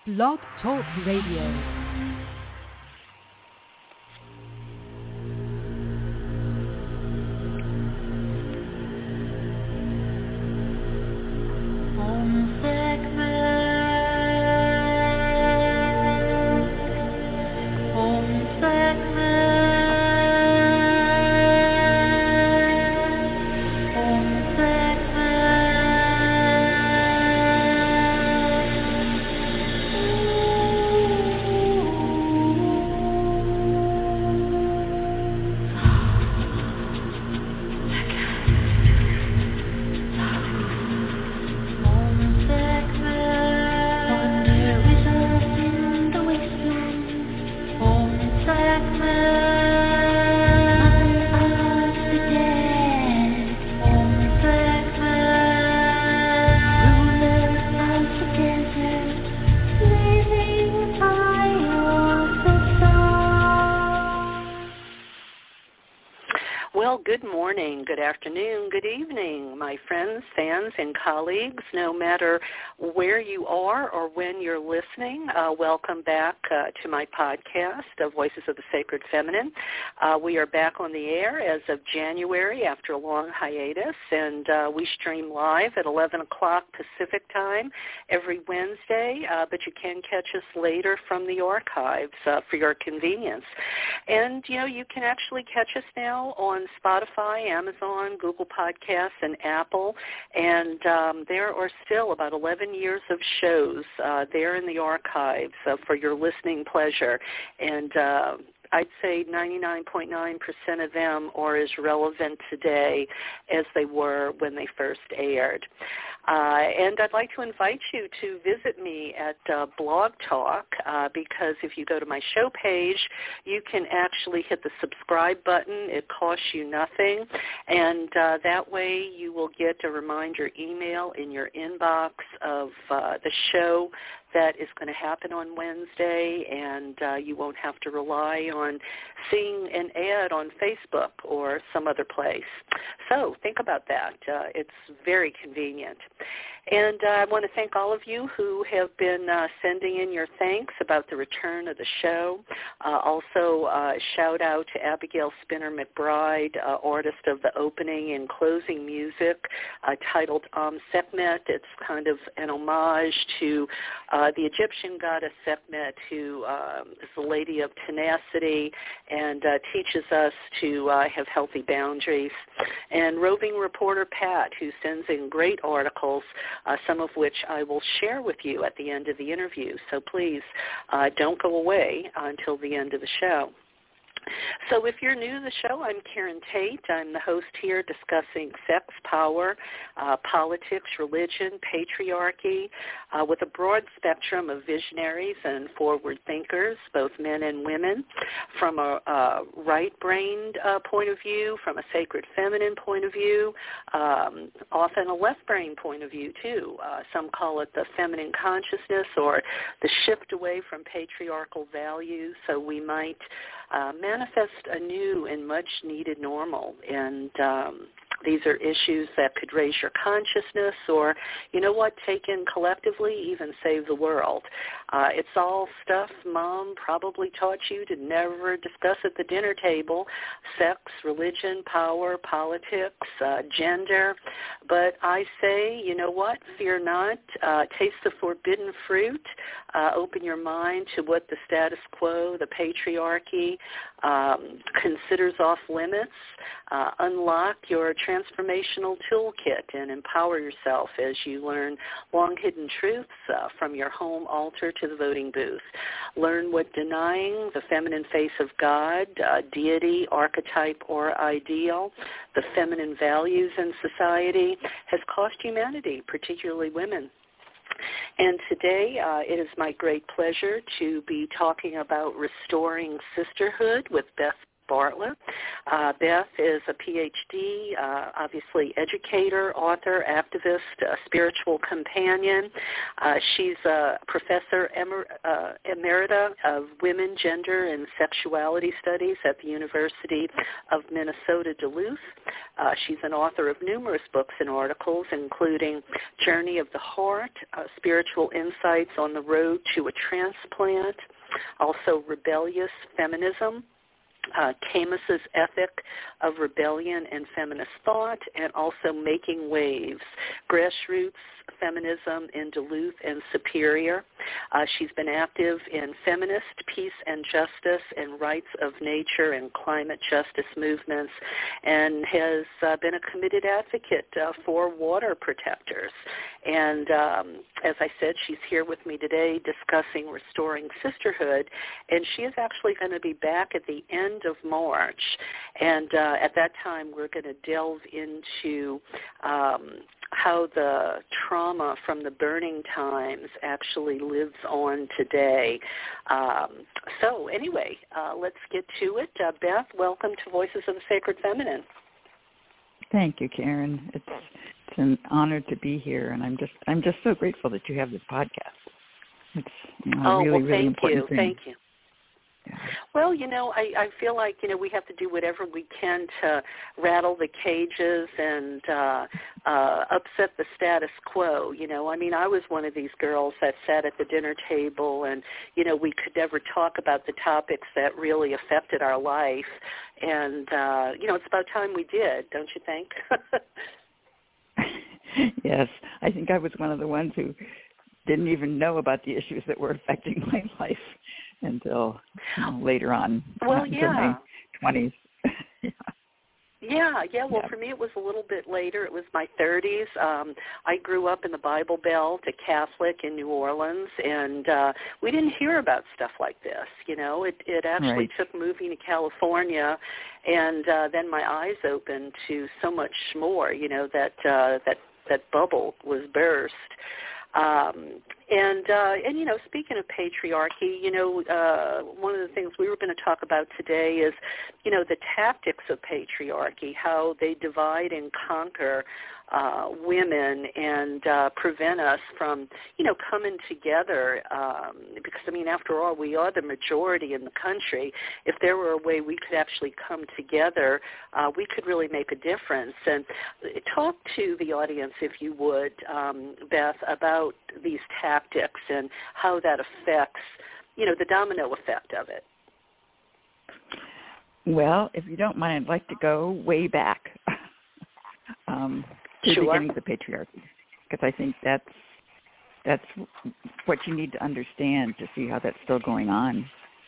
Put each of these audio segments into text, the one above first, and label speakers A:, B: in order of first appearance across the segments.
A: Blog Talk Radio.
B: Good afternoon, good evening, my friends, fans, and colleagues, no matter where you are or when you're listening. Welcome back to my podcast, Voices of the Sacred Feminine. We are back on the air as of January after a long hiatus, and we stream live at 11 o'clock Pacific time every Wednesday, but you can catch us later from the archives for your convenience. And, you can actually catch us now on Spotify, Amazon, Google Podcasts, and Apple. And there are still about 11 years of shows there in the archives for your listening pleasure. And I'd say 99.9% of them are as relevant today as they were when they first aired. And I'd like to invite you to visit me at Blog Talk because if you go to my show page, you can actually hit the subscribe button. It costs you nothing. And that way you will get a reminder email in your inbox of the show that is going to happen on Wednesday, and you won't have to rely on seeing an ad on Facebook or some other place. So think about that. It's very convenient. And I want to thank all of you who have been sending in your thanks about the return of the show. Also, shout out to Abigail Spinner McBride, artist of the opening and closing music titled Sekhmet. It's kind of an homage to the Egyptian goddess Sekhmet, who is the lady of tenacity and teaches us to have healthy boundaries. And roving reporter Pat, who sends in great articles, some of which I will share with you at the end of the interview. So please don't go away until the end of the show. So if you're new to the show, I'm Karen Tate. I'm the host here discussing sex, power, politics, religion, patriarchy, with a broad spectrum of visionaries and forward thinkers, both men and women, from a right-brained point of view, from a sacred feminine point of view, often a left-brain point of view, too. Some call it the feminine consciousness or the shift away from patriarchal values, so we might manifest a new and much-needed normal. And these are issues that could raise your consciousness or, taken collectively, even save the world. It's all stuff Mom probably taught you to never discuss at the dinner table: sex, religion, power, politics, gender. But I say, fear not. Taste the forbidden fruit. Open your mind to what the status quo, the patriarchy, considers off limits. Unlock your transformational toolkit and empower yourself as you learn long-hidden truths from your home altar to the voting booth. Learn what denying the feminine face of God, deity, archetype, or ideal, the feminine values in society has cost humanity, particularly women. And today it is my great pleasure to be talking about restoring sisterhood with Beth Bartlett. Beth is a PhD, obviously educator, author, activist, spiritual companion. She's a professor emerita of women, gender, and sexuality studies at the University of Minnesota, Duluth. She's an author of numerous books and articles, including Journey of the Heart, Spiritual Insights on the Road to a Transplant, also Rebellious Feminism, Camus's Ethic of Rebellion and Feminist Thought, and also Making Waves, Grassroots Feminism in Duluth and Superior. She's been active in feminist, peace and justice, and rights of nature and climate justice movements, and has been a committed advocate for water protectors. And as I said, she's here with me today discussing Restoring Sisterhood, and she is actually going to be back at the end of March. And at that time, we're going to delve into how the trauma from the burning times actually lives on today. So anyway, let's get to it. Beth, welcome to Voices of the Sacred Feminine.
C: Thank you, Karen. It's an honor to be here, and I'm just so grateful that you have this podcast. It's really important thing.
B: Thank you.
C: Yeah.
B: Well, I feel like, we have to do whatever we can to rattle the cages and upset the status quo. I was one of these girls that sat at the dinner table and, we could never talk about the topics that really affected our life. And, it's about time we did, don't you think?
C: Yes, I think I was one of the ones who didn't even know about the issues that were affecting my life until later on, until my 20s.
B: Yeah. Well, for me, it was a little bit later. It was my 30s. I grew up in the Bible Belt, a Catholic in New Orleans, and we didn't hear about stuff like this. It actually took moving to California, and then my eyes opened to so much more. That bubble was burst. And speaking of patriarchy, one of the things we were going to talk about today is, the tactics of patriarchy, how they divide and conquer women and prevent us from, coming together. Because, after all, we are the majority in the country. If there were a way we could actually come together, we could really make a difference. And talk to the audience, if you would, Beth, about these tactics and how that affects, the domino effect of it.
C: Well, if you don't mind, I'd like to go way back to the beginning of the patriarchy, because I think that's what you need to understand to see how that's still going on.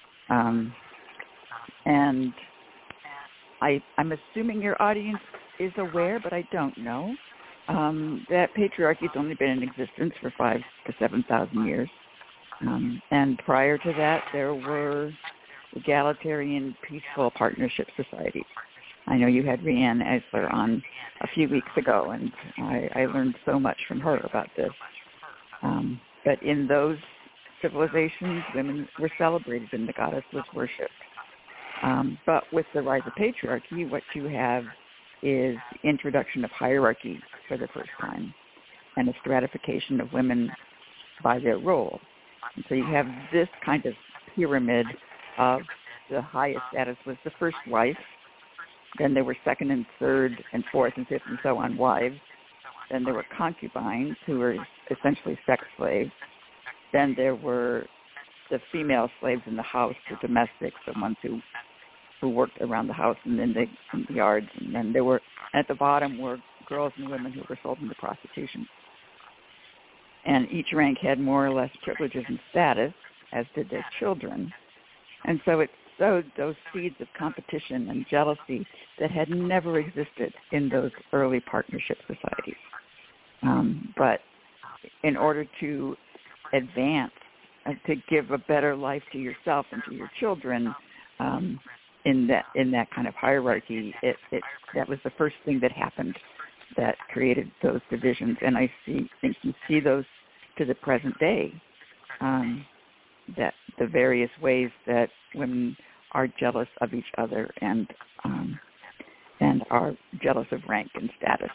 C: And I'm assuming your audience is aware, but I don't know, that patriarchy's only been in existence for 5,000 to 7,000 years. And prior to that, there were egalitarian, peaceful partnership societies. I know you had Riane Eisler on a few weeks ago, and I learned so much from her about this. But in those civilizations, women were celebrated and the goddess was worshipped. But with the rise of patriarchy, what you have is the introduction of hierarchy for the first time and a stratification of women by their role. And so you have this kind of pyramid of the highest status was the first wife. Then there were second and third and fourth and fifth and so on wives. Then there were concubines, who were essentially sex slaves. Then there were the female slaves in the house, the domestics, the ones who worked around the house and in the yards. And then there were, at the bottom, were girls and women who were sold into prostitution. And each rank had more or less privileges and status, as did their children. And so it sowed those seeds of competition and jealousy that had never existed in those early partnership societies. But in order to advance and to give a better life to yourself and to your children, in that kind of hierarchy, that was the first thing that happened that created those divisions. And I think you see those to the present day, that the various ways that women are jealous of each other and are jealous of rank and status.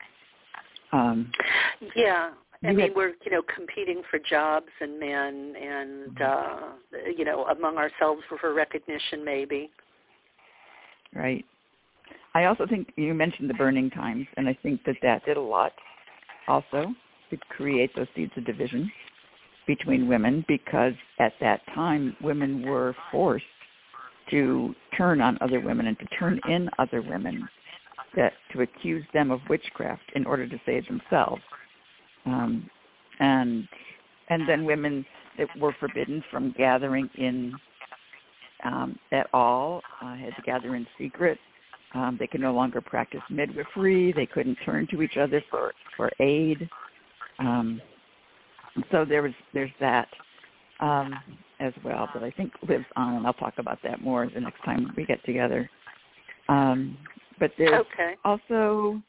B: Yeah. I mean, we're, competing for jobs and men and, among ourselves for recognition maybe.
C: Right. I also think you mentioned the burning times, and I think that did a lot also to create those seeds of division between women, because at that time women were forced to turn on other women and to turn in other women, to accuse them of witchcraft in order to save themselves. And then women that were forbidden from gathering in at all had to gather in secret. They could no longer practice midwifery. They couldn't turn to each other for aid. So there's that as well, that I think lives on, and I'll talk about that more the next time we get together. But there's also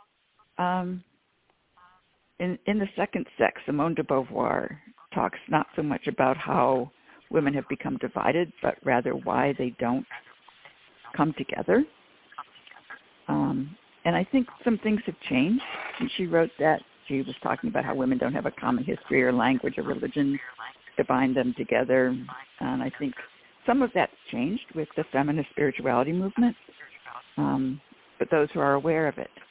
C: in The Second Sex, Simone de Beauvoir talks not so much about how women have become divided, but rather why they don't come together. And I think some things have changed since she wrote that. She was talking about how women don't have a common history or language or religion to bind them together. And I think some of that's changed with the feminist spirituality movement, but those who are aware of it.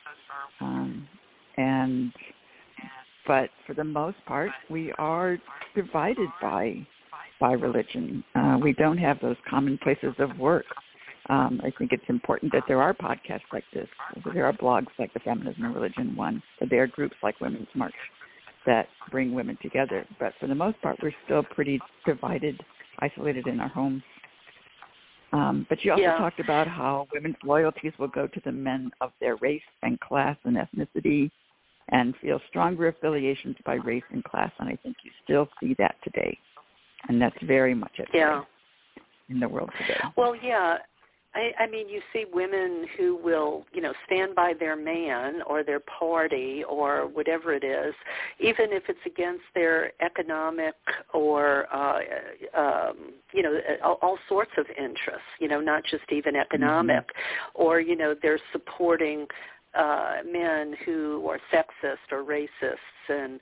C: But for the most part, we are divided by religion. We don't have those common places of work. I think it's important that there are podcasts like this, that there are blogs like the Feminism and Religion one, that there are groups like Women's March that bring women together. But for the most part, we're still pretty divided, isolated in our homes. But she also talked about how women's loyalties will go to the men of their race and class and ethnicity, and feel stronger affiliations by race and class. And I think you still see that today. And that's very much at play in the world today.
B: Well, yeah. I mean, you see women who will, stand by their man or their party or whatever it is, even if it's against their economic or, all sorts of interests, not just even economic, or, they're supporting men who are sexist or racists, and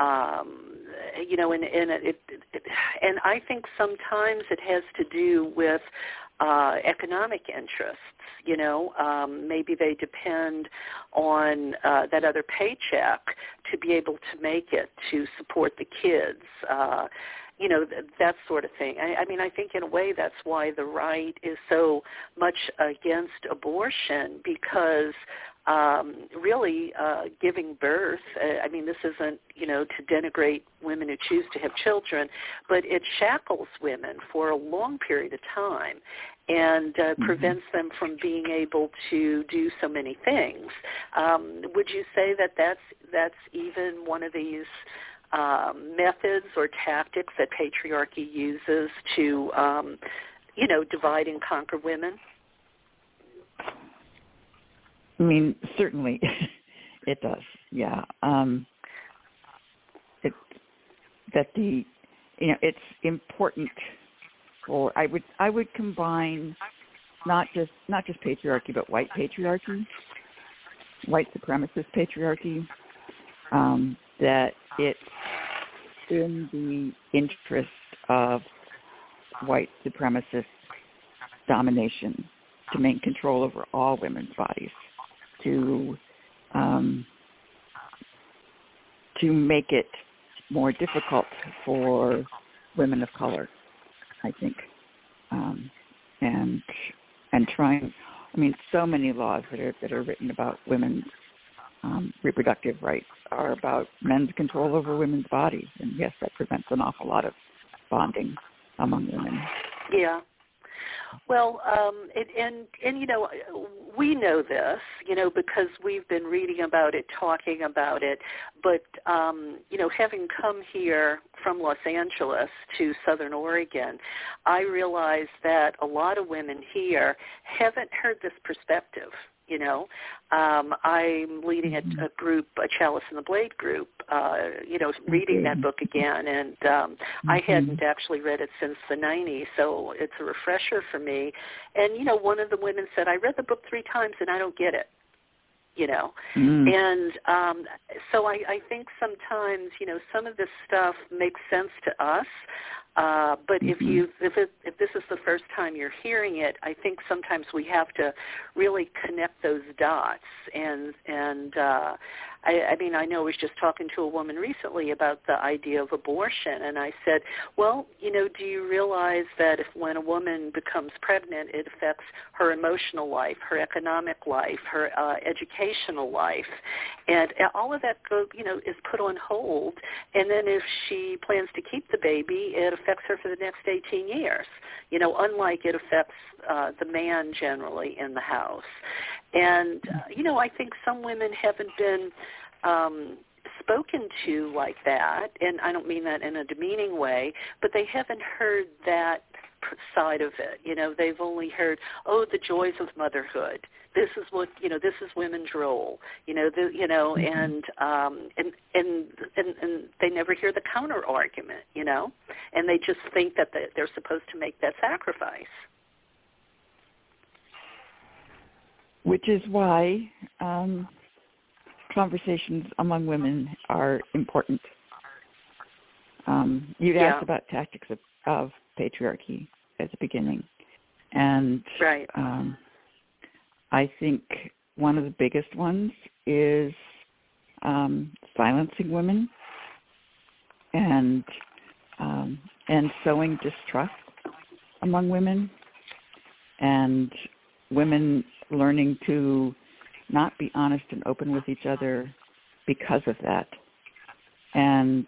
B: and I think sometimes it has to do with economic interests. Maybe they depend on that other paycheck to be able to make it, to support the kids. That sort of thing. I mean, I think in a way that's why the right is so much against abortion, because really giving birth, I mean, this isn't, to denigrate women who choose to have children, but it shackles women for a long period of time and prevents them from being able to do so many things. Would you say that that's even one of these methods or tactics that patriarchy uses to, divide and conquer women?
C: I mean, certainly it does. Yeah. It's important for, I would combine not just patriarchy, but white patriarchy, white supremacist patriarchy, that it's in the interest of white supremacist domination to maintain control over all women's bodies, to make it more difficult for women of color, I think, and trying. I mean, so many laws that are written about women's reproductive rights are about men's control over women's bodies, and yes, that prevents an awful lot of bonding among women.
B: Yeah. Well, we know this, because we've been reading about it, talking about it, but, having come here from Los Angeles to Southern Oregon, I realized that a lot of women here haven't heard this perspective. You know, I'm leading a group, a Chalice and the Blade group, reading that book again, and I hadn't actually read it since the 90s, so it's a refresher for me. And, you know, one of the women said, I read the book 3 times and I don't get it. You know, and so I think sometimes, you know, some of this stuff makes sense to us, but if this is the first time you're hearing it, I think sometimes we have to really connect those dots. And I mean, I know I was just talking to a woman recently about the idea of abortion, and I said, well, you know, do you realize that if when a woman becomes pregnant, it affects her emotional life, her economic life, her educational life, and all of that is put on hold, and then if she plans to keep the baby, it affects her for the next 18 years, you know, unlike it affects the man generally in the house. And, you know, I think some women haven't been spoken to like that, and I don't mean that in a demeaning way, but they haven't heard that side of it. You know, they've only heard, oh, the joys of motherhood. This is what, you know, this is women's role. You know, and they never hear the counter argument. You know, and they just think that they're supposed to make that sacrifice.
C: Which is why conversations among women are important. You'd asked about tactics of patriarchy at the beginning. And
B: right.
C: I think one of the biggest ones is silencing women and sowing distrust among women, and women learning to not be honest and open with each other because of that. And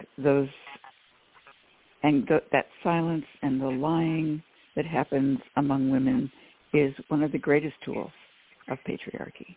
C: that silence and the lying that happens among women is one of the greatest tools of patriarchy.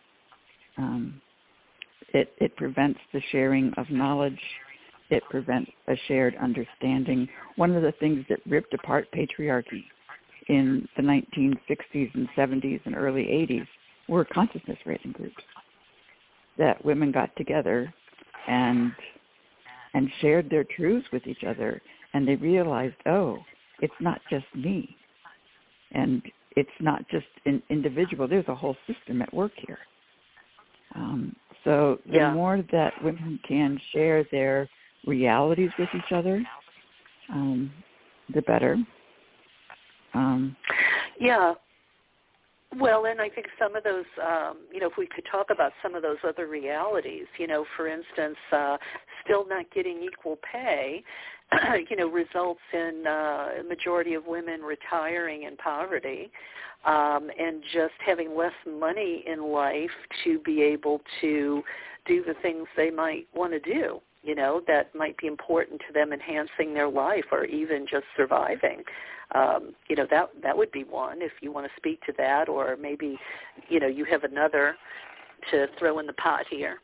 C: It prevents the sharing of knowledge. It prevents a shared understanding. One of the things that ripped apart patriarchy in the 1960s and 70s and early 80s were consciousness-raising groups that women got together and shared their truths with each other, and they realized, oh, it's not just me, and it's not just an individual. There's a whole system at work here. So the more that women can share their realities with each other, the better.
B: Well, and I think some of those, if we could talk about some of those other realities, for instance, still not getting equal pay, results in a majority of women retiring in poverty, and just having less money in life to be able to do the things they might want to do, that might be important to them, enhancing their life or even just surviving. That would be one, if you want to speak to that, or maybe, you have another to throw in the pot here.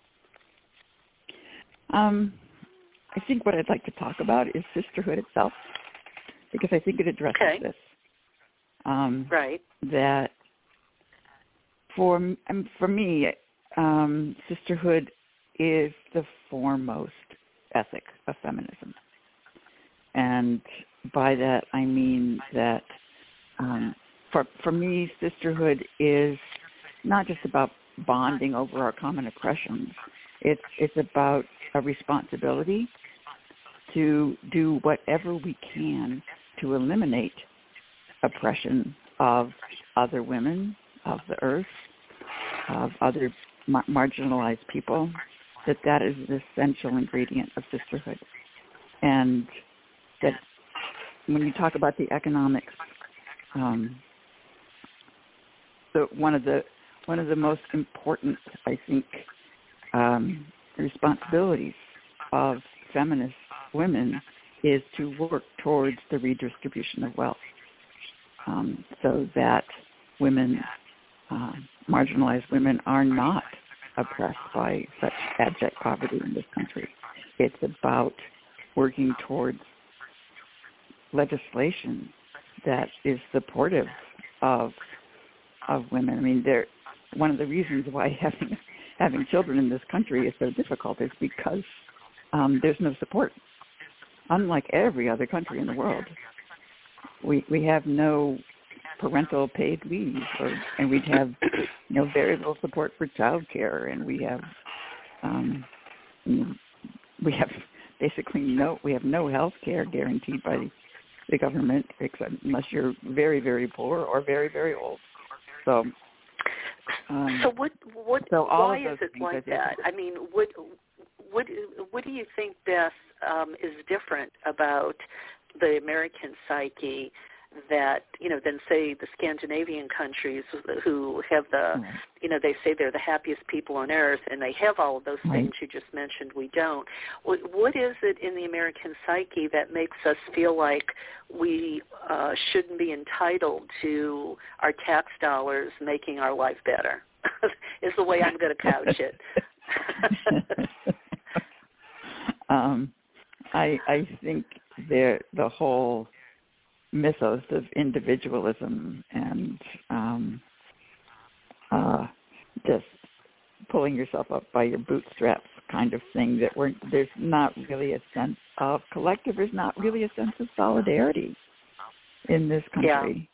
C: I think what I'd like to talk about is sisterhood itself, because I think it addresses this.
B: Right.
C: That for me, sisterhood is the foremost ethic of feminism. And by that I mean that for me, sisterhood is not just about bonding over our common oppressions. It's about a responsibility to do whatever we can to eliminate oppression of other women, of the earth, of other marginalized people, that is an essential ingredient of sisterhood. And that when you talk about the economics, one of the most important, I think, responsibilities of feminist women is to work towards the redistribution of wealth, so that women, marginalized women, are not oppressed by such abject poverty in this country. It's about working towards legislation that is supportive of women. I mean, one of the reasons why having children in this country is so difficult is because there's no support. Unlike every other country in the world, we have no parental paid leave, and we'd have very little support for child care, and we have basically no health care guaranteed by the government, except unless you're very, very poor or very, very old. So
B: why is it like that? I mean, what do you think, Beth, is different about the American psyche that, than, say, the Scandinavian countries who have they say they're the happiest people on earth, and they have all of those things you just mentioned. We don't. What is it in the American psyche that makes us feel like we shouldn't be entitled to our tax dollars making our life better? Is the way I'm going to couch it.
C: I think the whole mythos of individualism and just pulling yourself up by your bootstraps kind of thing, that there's not really a sense of collective, there's not really a sense of solidarity in this country,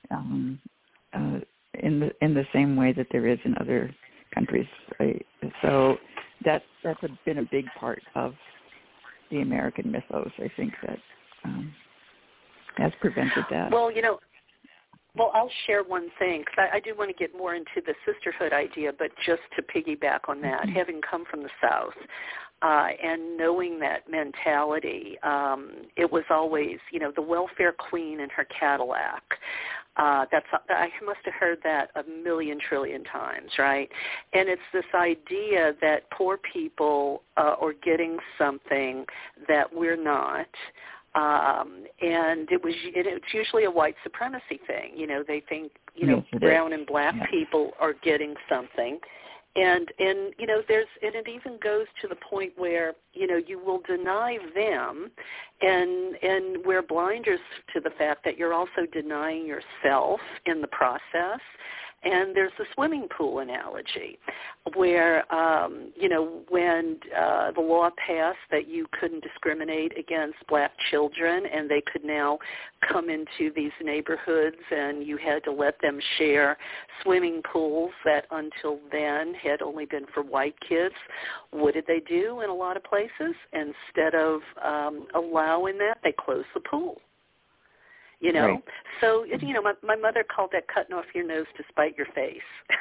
C: in the same way that there is in other countries. So that's been a big part of the American mythos. I think that has prevented that.
B: Well, I'll share one thing, because I do want to get more into the sisterhood idea, but just to piggyback on that, having come from the South and knowing that mentality, it was always, the welfare queen in her Cadillac. I must have heard that a million trillion times, right? And it's this idea that poor people are getting something that we're not. And it's usually a white supremacy thing. They think, brown and black people are getting something. And it even goes to the point where, you will deny them and wear blinders to the fact that you're also denying yourself in the process. And there's the swimming pool analogy where, when the law passed that you couldn't discriminate against black children and they could now come into these neighborhoods and you had to let them share swimming pools that until then had only been for white kids, what did they do in a lot of places? Instead of allowing that, they closed the pool.
C: Right.
B: So, my mother called that cutting off your nose to spite your face.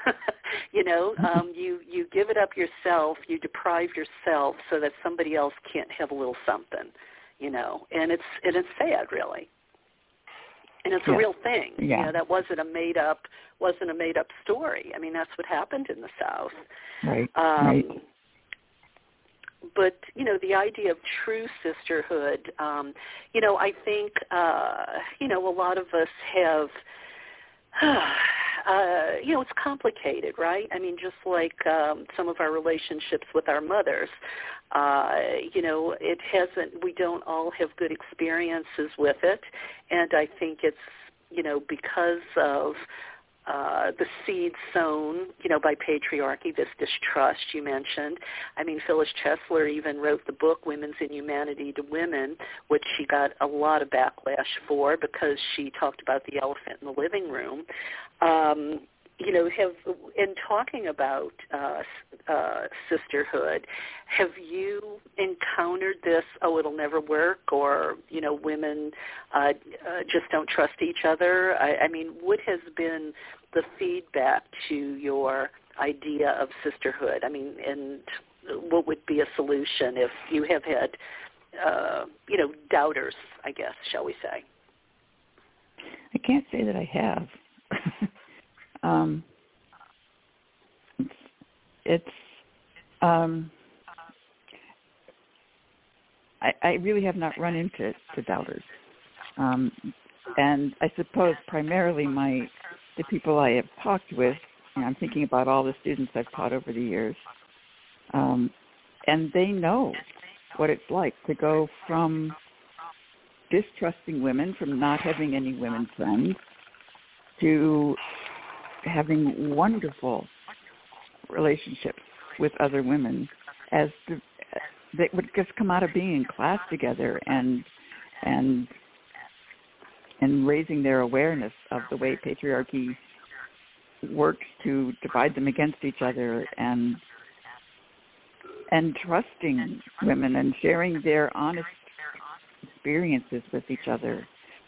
B: You give it up yourself, you deprive yourself so that somebody else can't have a little something, and it's sad, really. And it's a real thing.
C: Yeah.
B: That wasn't a made up story. I mean, that's what happened in the South.
C: Right. Right.
B: But, the idea of true sisterhood, I think, a lot of us have, it's complicated, right? I mean, just like some of our relationships with our mothers, we don't all have good experiences with it. And I think it's, because of the seed sown, by patriarchy, this distrust you mentioned. I mean, Phyllis Chesler even wrote the book Women's Inhumanity to Women, which she got a lot of backlash for because she talked about the elephant in the living room. In talking about sisterhood, have you encountered this, it'll never work, or, women just don't trust each other? I mean, what has been the feedback to your idea of sisterhood? I mean, and what would be a solution if you have had, doubters, I guess, shall we say?
C: I can't say that I have. I really have not run into doubters. And I suppose primarily the people I have talked with, I'm thinking about all the students I've taught over the years, and they know what it's like to go from distrusting women, from not having any women friends, to having wonderful relationships with other women as they would just come out of being in class together and raising their awareness of the way patriarchy works to divide them against each other, and trusting women and sharing their honest experiences with each other.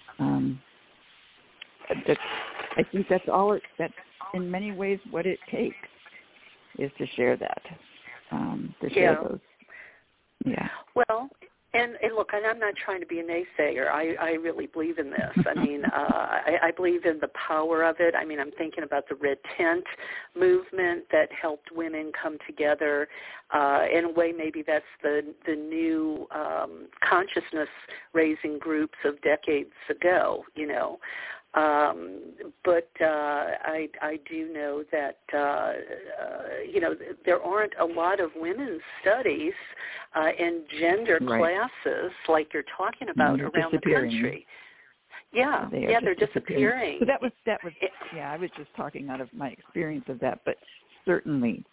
C: I think that's that's in many ways what it takes, is to share that, share those. Yeah.
B: Well, and look, and I'm not trying to be a naysayer. I really believe in this. I mean, I believe in the power of it. I mean, I'm thinking about the Red Tent movement that helped women come together. In a way, maybe that's the new consciousness-raising groups of decades ago, you know. But I do know that, you know, there aren't a lot of women's studies in gender classes like you're talking about around the country. Yeah, they're disappearing.
C: So that was. Yeah, I was just talking out of my experience of that, but certainly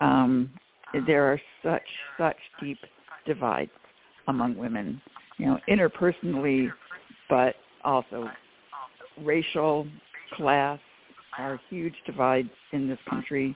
C: there are such deep divides among women, you know, interpersonally, but also racial, class are huge divides in this country.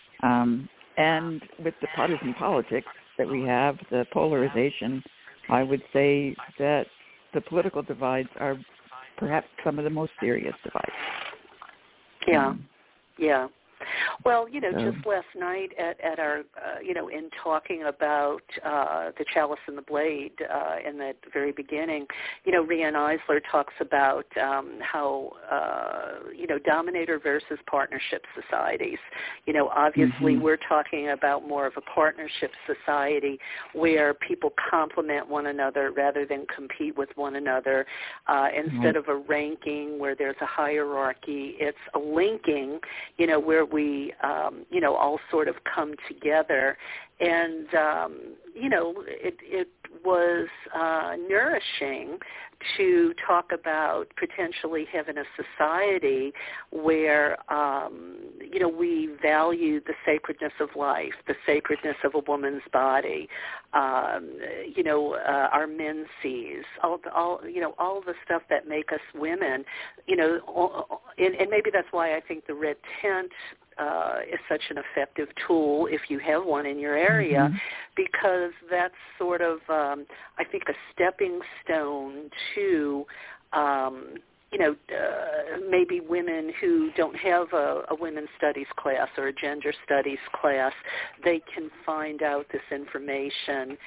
C: And with the partisan politics that we have, the polarization, I would say that the political divides are perhaps some of the most serious divides.
B: Yeah, yeah. Well, you know, just last night at our, you know, in talking about the Chalice and the Blade in the very beginning, you know, Riane Eisler talks about how, you know, dominator versus partnership societies. You know, obviously we're talking about more of a partnership society where people complement one another rather than compete with one another. Instead of a ranking where there's a hierarchy, it's a linking, you know, where we, you know, all sort of come together. And, you know, it was nourishing to talk about potentially having a society where, you know, we value the sacredness of life, the sacredness of a woman's body, you know, our menses, all you know, all the stuff that make us women, you know, and maybe that's why I think the Red Tent is such an effective tool if you have one in your area, because that's sort of, I think, a stepping stone to, you know, maybe women who don't have a women's studies class or a gender studies class, they can find out this information,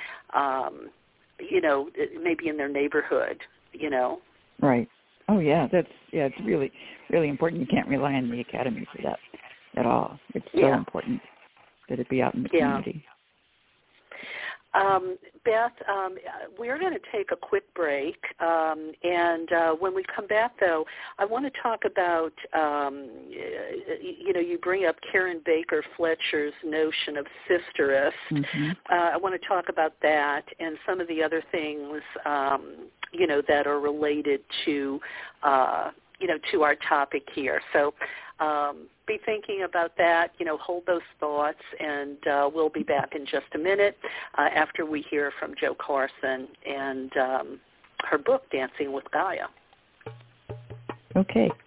B: you know, maybe in their neighborhood, you know.
C: Right. Oh, yeah, it's really, really important. You can't rely on the academy for that at all. It's so important that it be out in the community.
B: Beth, we're going to take a quick break, and when we come back, though, I want to talk about, you know, you bring up Karen Baker Fletcher's notion of sisteress. I want to talk about that and some of the other things, you know, that are related to, you know, to our topic here. So be thinking about that, you know, hold those thoughts, and we'll be back in just a minute after we hear from Jo Carson and her book, Dancing with Gaia.
C: Okay.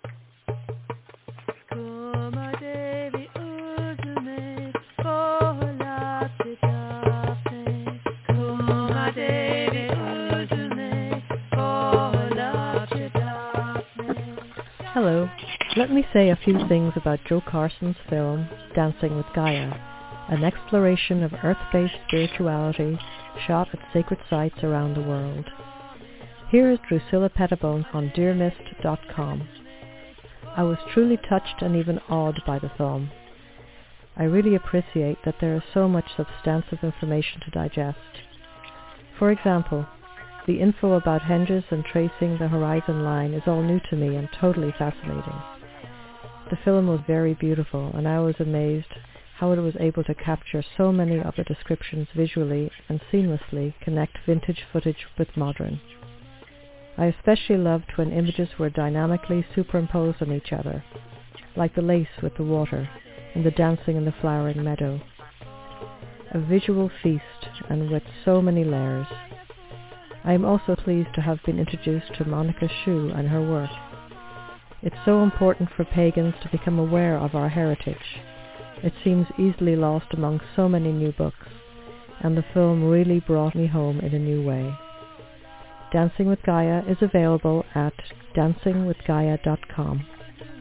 A: Hello. Let me say a few things about Jo Carson's film, Dancing with Gaia, an exploration of earth-based spirituality shot at sacred sites around the world. Here is Drusilla Pettibone on dearmist.com. I was truly touched and even awed by the film. I really appreciate that there is so much substantive information to digest. For example, the info about henges and tracing the horizon line is all new to me and totally fascinating. The film was very beautiful, and I was amazed how it was able to capture so many of the descriptions visually and seamlessly connect vintage footage with modern. I especially loved when images were dynamically superimposed on each other, like the lace with the water, and the dancing in the flowering meadow. A visual feast, and with so many layers. I am also pleased to have been introduced to Monica Schuh and her work. It's so important for pagans to become aware of our heritage. It seems easily lost among so many new books, and the film really brought me home in a new way. Dancing with Gaia is available at dancingwithgaia.com.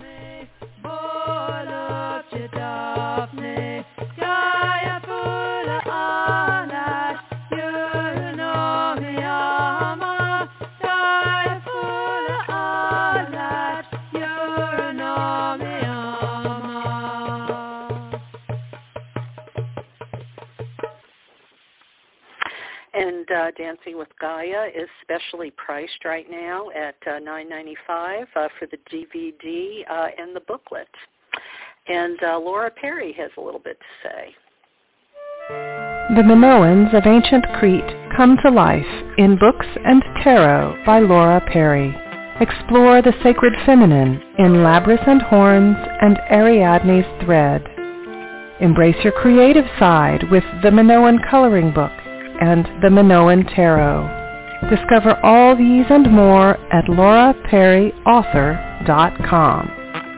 B: And Dancing with Gaia is specially priced right now at $9.95 for the DVD and the booklet. And Laura Perry has a little bit to say.
D: The Minoans of ancient Crete come to life in Books and Tarot by Laura Perry. Explore the sacred feminine in Labrys and Horns and Ariadne's thread. Embrace your creative side with the Minoan Coloring Book and the Minoan Tarot. Discover all these and more at lauraperryauthor.com.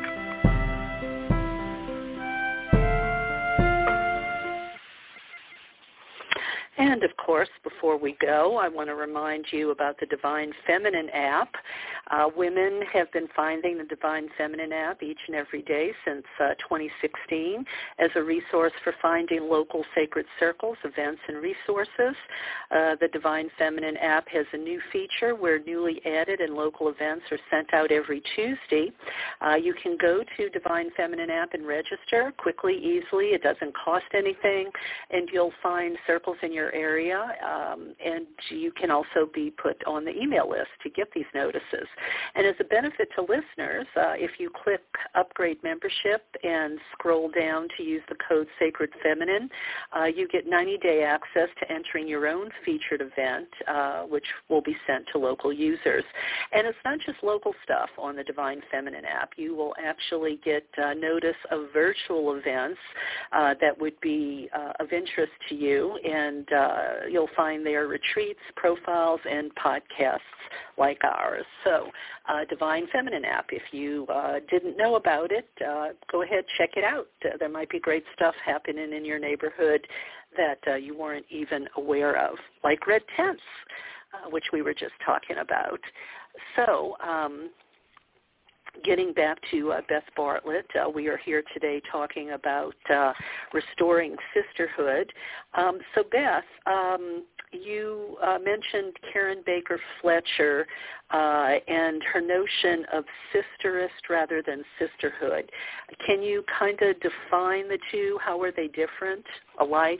B: And, of course, before we go, I want to remind you about the Divine Feminine app. Women have been finding the Divine Feminine app each and every day since 2016 as a resource for finding local sacred circles, events, and resources. The Divine Feminine app has a new feature where newly added and local events are sent out every Tuesday. You can go to Divine Feminine app and register quickly, easily. It doesn't cost anything, and you'll find circles in your area, and you can also be put on the email list to get these notices. And as a benefit to listeners, if you click Upgrade Membership and scroll down to use the code Sacred Feminine, you get 90-day access to entering your own featured event, which will be sent to local users. And it's not just local stuff on the Divine Feminine app. You will actually get notice of virtual events that would be of interest to you, and you'll find there retreats, profiles, and podcasts like ours. So Divine Feminine app, if you didn't know about it, go ahead, check it out. There might be great stuff happening in your neighborhood that you weren't even aware of, like red tents, which we were just talking about. So getting back to Beth Bartlett, we are here today talking about restoring sisterhood. So Beth, you mentioned Karen Baker Fletcher and her notion of sisterist rather than sisterhood. Can you kind of define the two? How are they different, alike?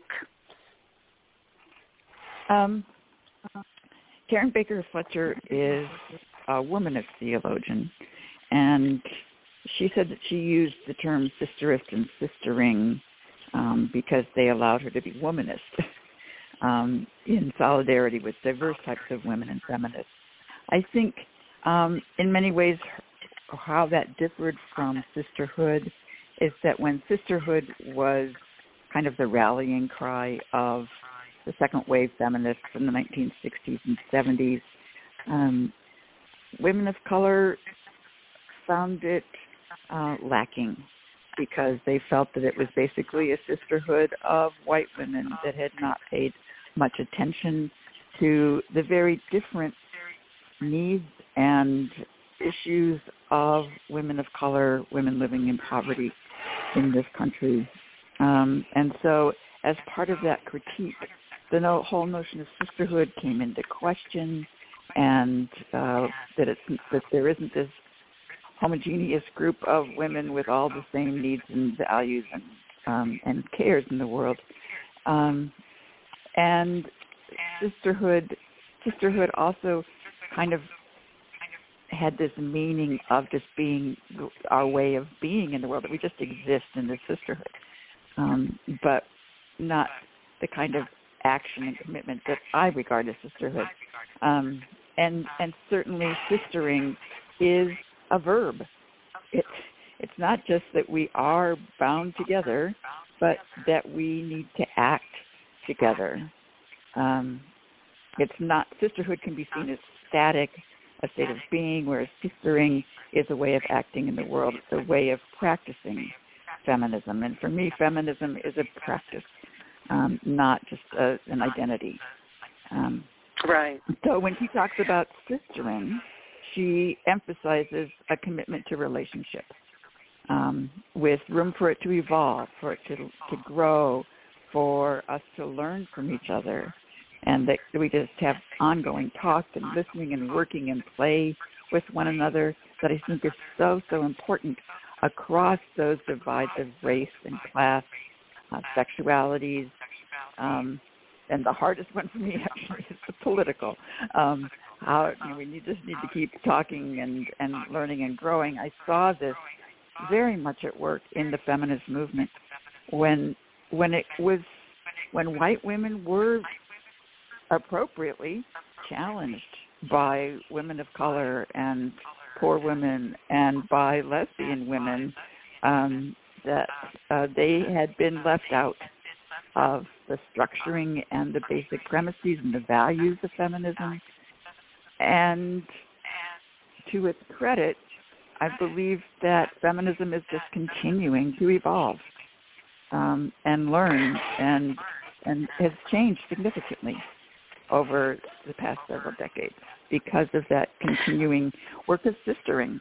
C: Karen Baker Fletcher is a womanist theologian, and she said that she used the term sisterist and sistering because they allowed her to be womanist in solidarity with diverse types of women and feminists. I think in many ways how that differed from sisterhood is that when sisterhood was kind of the rallying cry of the second wave feminists in the 1960s and 70s, women of color found it lacking because they felt that it was basically a sisterhood of white women that had not paid much attention to the very different needs and issues of women of color, women living in poverty in this country. And so as part of that critique, the whole notion of sisterhood came into question, and that there isn't this homogeneous group of women with all the same needs and values and cares in the world. And sisterhood also kind of had this meaning of just being our way of being in the world, that we just exist in this sisterhood, but not the kind of action and commitment that I regard as sisterhood. And certainly sistering is a verb. It's not just that we are bound together, but that we need to act together. It's not, sisterhood can be seen as static, a state of being, whereas sistering is a way of acting in the world. It's a way of practicing feminism. And for me, feminism is a practice, not just an identity.
B: Right.
C: So when she talks about sistering, she emphasizes a commitment to relationship, with room for it to evolve, for it to grow, for us to learn from each other, and that we just have ongoing talk and listening and working and play with one another that I think is so, so important across those divides of race and class, sexualities, and the hardest one for me actually is the political. We just need to keep talking and learning and growing. I saw this very much at work in the feminist movement when white women were appropriately challenged by women of color and poor women and by lesbian women, that they had been left out of the structuring and the basic premises and the values of feminism. And to its credit, I believe that feminism is just continuing to evolve and learn and has changed significantly over the past several decades because of that continuing work of sistering.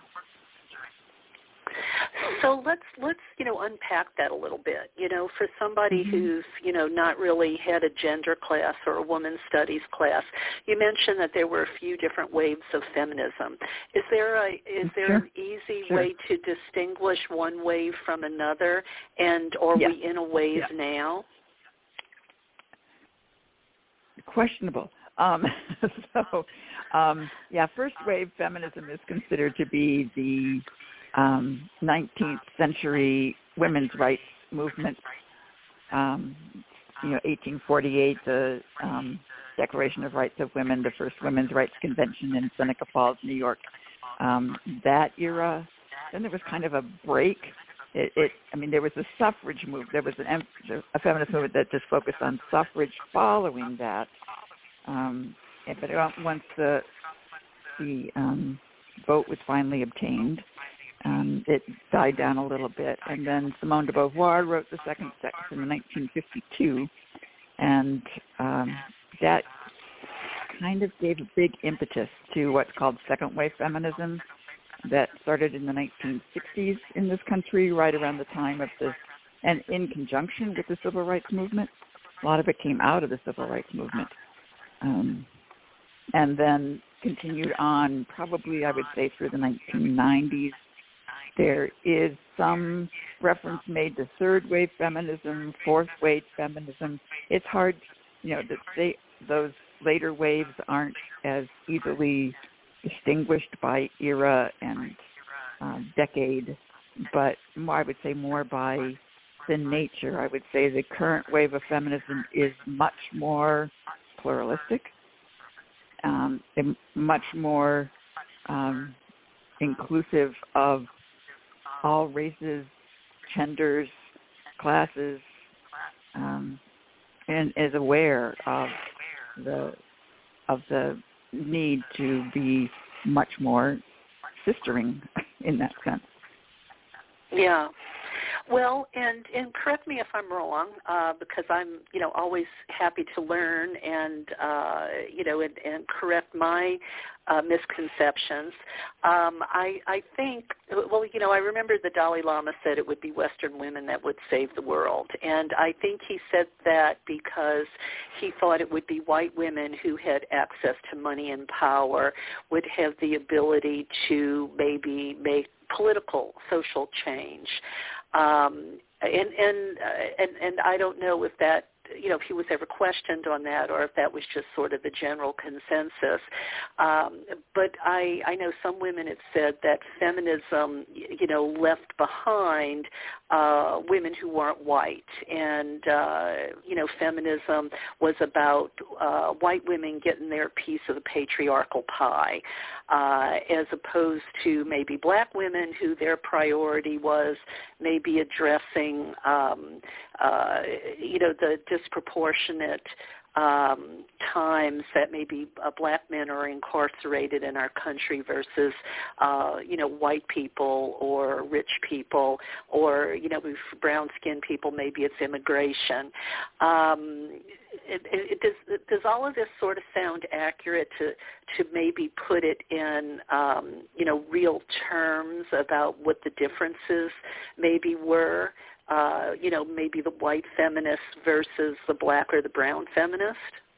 B: So let's unpack that a little bit. For somebody who's not really had a gender class or a women's studies class, you mentioned that there were a few different waves of feminism. Is there an easy way to distinguish one wave from another, and are we in a wave now?
C: Questionable. First wave feminism is considered to be the 19th century women's rights movement. 1848, the Declaration of Rights of Women, the first Women's Rights Convention in Seneca Falls, New York. That era. Then there was kind of a break. There was a suffrage movement. There was a feminist movement that just focused on suffrage following that. But once the vote was finally obtained, it died down a little bit. And then Simone de Beauvoir wrote The Second Sex in 1952, and that kind of gave a big impetus to what's called second wave feminism that started in the 1960s in this country, right around the time of this, and in conjunction with the civil rights movement. A lot of it came out of the civil rights movement. And then continued on probably, I would say, through the 1990s. There is some reference made to third wave feminism, fourth wave feminism. It's hard, to say those later waves aren't as easily distinguished by era and decade, but more, I would say more by the nature. I would say the current wave of feminism is much more pluralistic, and much more inclusive of all races, genders, classes, and is aware of the need to be much more sistering in that sense.
B: Yeah. Well, and correct me if I'm wrong, because I'm, always happy to learn and correct my misconceptions. I think, I remember the Dalai Lama said it would be Western women that would save the world. And I think he said that because he thought it would be white women who had access to money and power would have the ability to maybe make political, social change. And I don't know if that if he was ever questioned on that, or if that was just sort of the general consensus. But I know some women have said that feminism, left behind women who weren't white, and feminism was about white women getting their piece of the patriarchal pie, as opposed to maybe black women who their priority was maybe addressing, the disproportionate times that maybe black men are incarcerated in our country versus, white people or rich people, or, for brown-skinned people, maybe it's immigration. Does all of this sort of sound accurate to maybe put it in, real terms about what the differences maybe were? Maybe the white feminist versus the black or the brown feminist?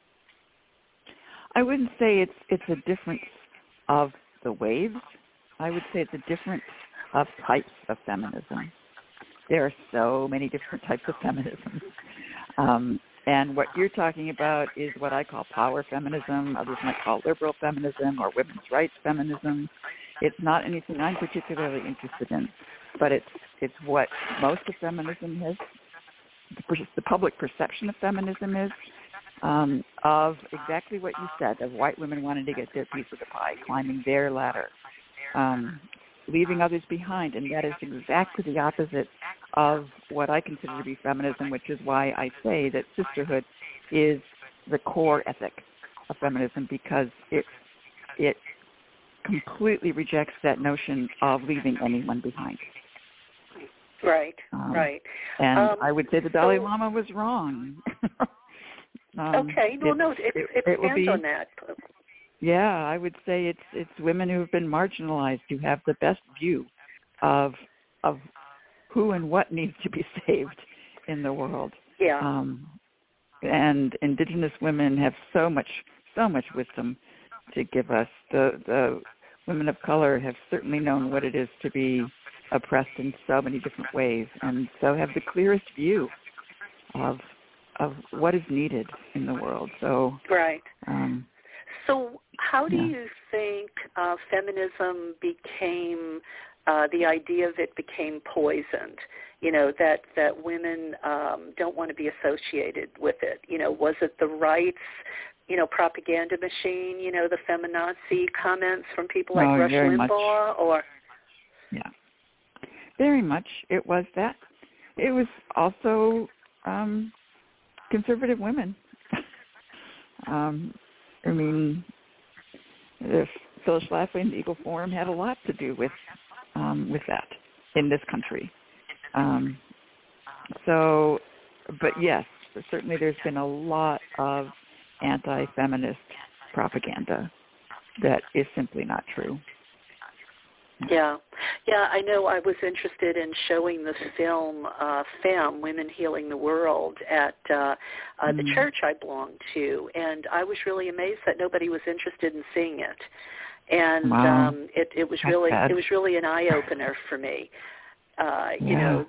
C: I wouldn't say it's a difference of the waves. I would say it's a difference of types of feminism. There are so many different types of feminism. And what you're talking about is what I call power feminism. Others might call liberal feminism or women's rights feminism. It's not anything I'm particularly interested in, but it's what most of feminism is, the public perception of feminism is, of exactly what you said, of white women wanting to get their piece of the pie, climbing their ladder, leaving others behind. And that is exactly the opposite of what I consider to be feminism, which is why I say that sisterhood is the core ethic of feminism, because it completely rejects that notion of leaving anyone behind.
B: Right, right.
C: And I would say the Dalai Lama was wrong.
B: Okay, it depends on that.
C: Yeah, I would say it's women who have been marginalized who have the best view of who and what needs to be saved in the world.
B: Yeah.
C: And Indigenous women have so much wisdom to give us. The women of color have certainly known what it is to be oppressed in so many different ways, and so have the clearest view of what is needed in the world. So
B: right. So how do you think feminism became, the idea of it became poisoned? That women don't want to be associated with it. Was it the rights, propaganda machine, the feminazi comments from people like Rush Limbaugh, or?
C: Yeah, very much it was that. It was also conservative women. Phyllis Schlafly and the Eagle Forum had a lot to do with that in this country. But yes, certainly there's been a lot of anti-feminist propaganda that is simply not true.
B: Yeah, I know. I was interested in showing the film Femme, Women Healing the World, at the church I belonged to, and I was really amazed that nobody was interested in seeing it. And
C: wow.
B: It was really an eye opener for me. They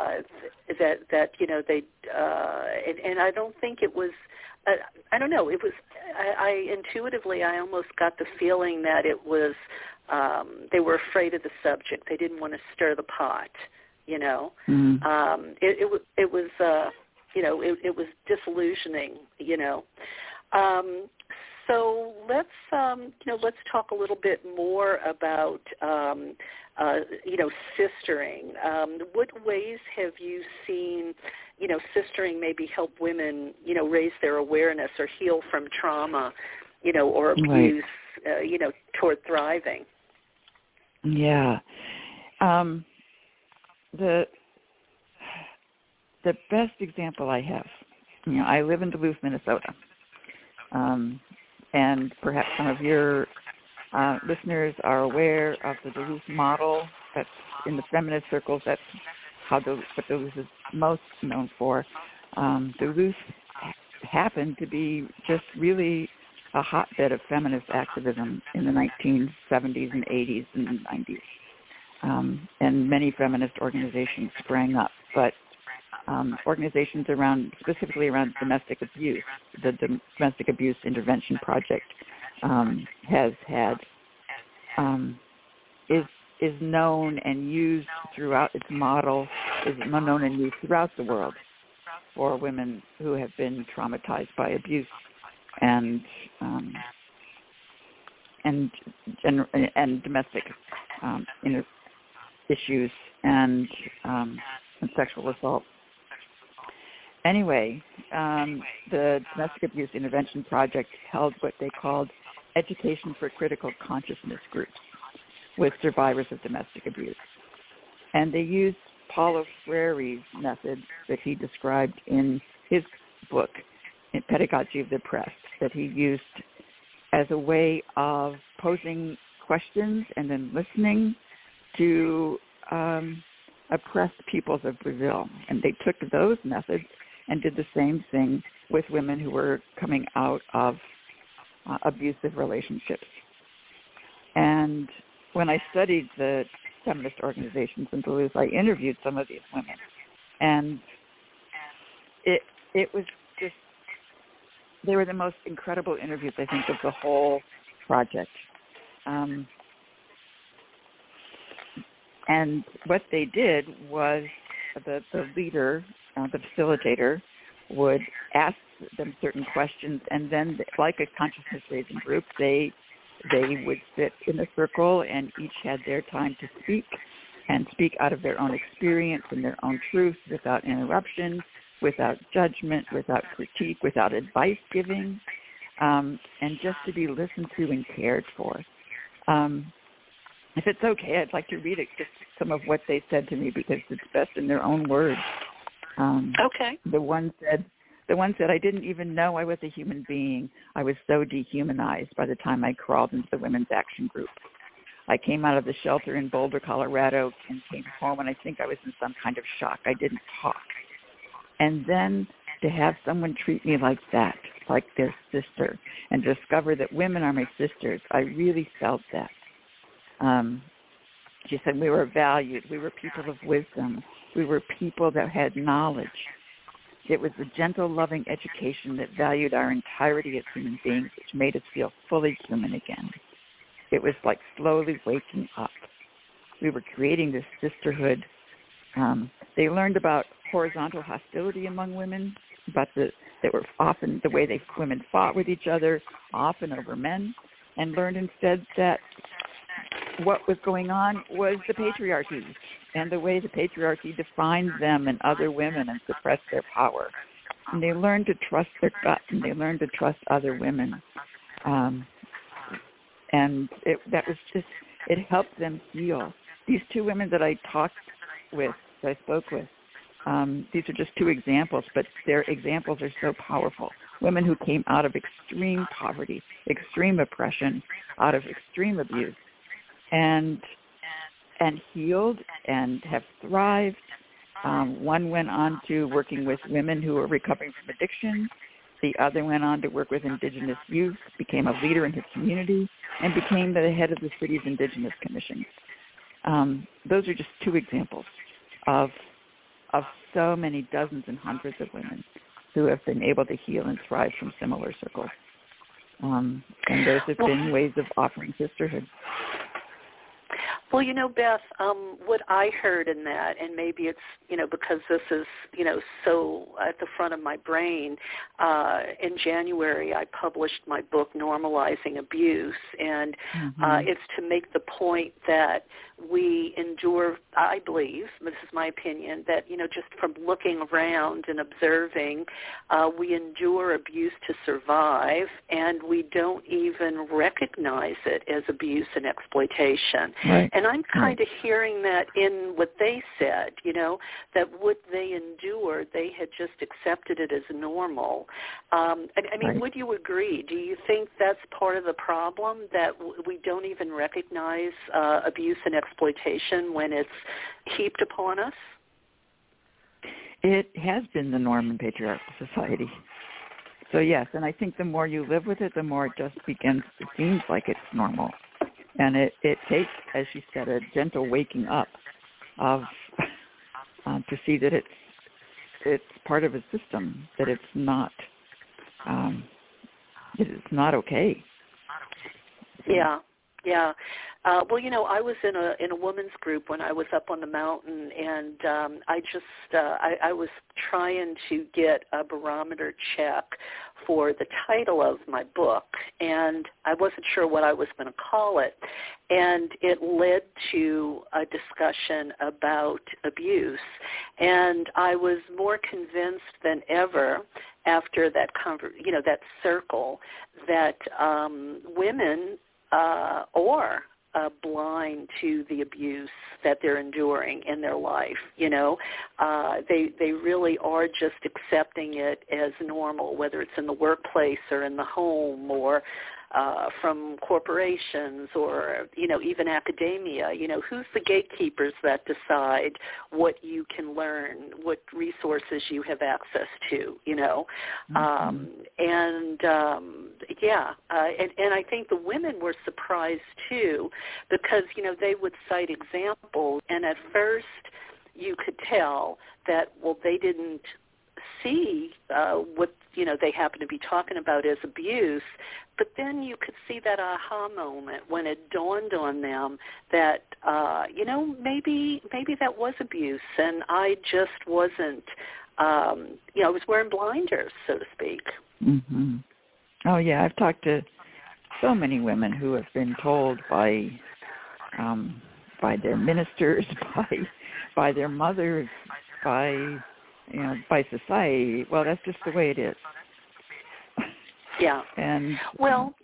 B: and I don't think it was. I don't know. It was. I intuitively, I almost got the feeling that it was. They were afraid of the subject. They didn't want to stir the pot. It was disillusioning. So let's talk a little bit more about sistering. What ways have you seen sistering maybe help women raise their awareness or heal from trauma, or abuse, toward thriving?
C: Yeah. The best example I have, I live in Duluth, Minnesota. And perhaps some of your listeners are aware of the Duluth model. That's in the feminist circles. That's what Duluth is most known for. Duluth happened to be just really a hotbed of feminist activism in the 1970s and 80s and 90s. And many feminist organizations sprang up. But organizations specifically around domestic abuse. The Domestic Abuse Intervention Project is known and used throughout its model, is known and used throughout the world for women who have been traumatized by abuse and domestic issues and sexual assault. Anyway, the Domestic Abuse Intervention Project held what they called Education for Critical Consciousness groups with survivors of domestic abuse. And they used Paulo Freire's method that he described in his book, in Pedagogy of the Oppressed, that he used as a way of posing questions and then listening to oppressed peoples of Brazil. And they took those methods and did the same thing with women who were coming out of abusive relationships. And when I studied the feminist organizations in Duluth, I interviewed some of these women. And it was just, they were the most incredible interviews, I think, of the whole project. And what they did was the leader, the facilitator, would ask them certain questions, and then, like a consciousness-raising group, they would sit in a circle, and each had their time to speak, and speak out of their own experience and their own truth, without interruption, without judgment, without critique, without advice giving, and just to be listened to and cared for. If it's okay, I'd like to read just some of what they said to me, because it's best in their own words.
B: Okay.
C: The one said, I didn't even know I was a human being. I was so dehumanized by the time I crawled into the Women's Action Group. I came out of the shelter in Boulder, Colorado, and came home, and I think I was in some kind of shock. I didn't talk. And then to have someone treat me like that, like their sister, and discover that women are my sisters, I really felt that. She said we were valued. We were people of wisdom. We were people that had knowledge. It was a gentle, loving education that valued our entirety as human beings, which made us feel fully human again. It was like slowly waking up. We were creating this sisterhood. They learned about horizontal hostility among women, but that were often the way women fought with each other, often over men, and learned instead that what was going on was the patriarchy and the way the patriarchy defined them and other women and suppressed their power. And they learned to trust their gut, and they learned to trust other women. And it helped them heal. These two women that I spoke with, these are just two examples, but their examples are so powerful. Women who came out of extreme poverty, extreme oppression, out of extreme abuse, and healed and have thrived. One went on to working with women who were recovering from addiction. The other went on to work with indigenous youth, became a leader in his community, and became the head of the city's Indigenous Commission. Those are just two examples of so many dozens and hundreds of women who have been able to heal and thrive from similar circles. And those have been ways of offering sisterhood.
B: Well, Beth, what I heard in that, and maybe it's, because this is, so at the front of my brain, in January I published my book, Normalizing Abuse, and it's to make the point that we endure, I believe, this is my opinion, that, just from looking around and observing, we endure abuse to survive, and we don't even recognize it as abuse and exploitation.
C: Right.
B: And I'm kind of hearing that in what they said, that what they endured, they had just accepted it as normal. I mean, would you agree? Do you think that's part of the problem, that we don't even recognize abuse and exploitation when it's heaped upon us?
C: It has been the norm in patriarchal society. So yes, and I think the more you live with it, the more it just it seems like it's normal. And it takes, as she said, a gentle waking up of to see that it's part of a system, that it's not okay.
B: Yeah. Well, I was in a women's group when I was up on the mountain, and I was trying to get a barometer check for the title of my book, and I wasn't sure what I was going to call it, and it led to a discussion about abuse, and I was more convinced than ever after that that circle that women or blind to the abuse that they're enduring in their life. They really are just accepting it as normal, whether it's in the workplace or in the home or from corporations or, even academia. Who's the gatekeepers that decide what you can learn, what resources you have access to, Mm-hmm. And I think the women were surprised too because, they would cite examples, and at first you could tell that, well, they didn't see what they happen to be talking about as abuse, but then you could see that aha moment when it dawned on them that maybe that was abuse, and I just wasn't I was wearing blinders, so to speak.
C: Mm-hmm. Oh yeah, I've talked to so many women who have been told by their ministers, by their mothers, by society, well, that's just the way it is.
B: Yeah.
C: And
B: well,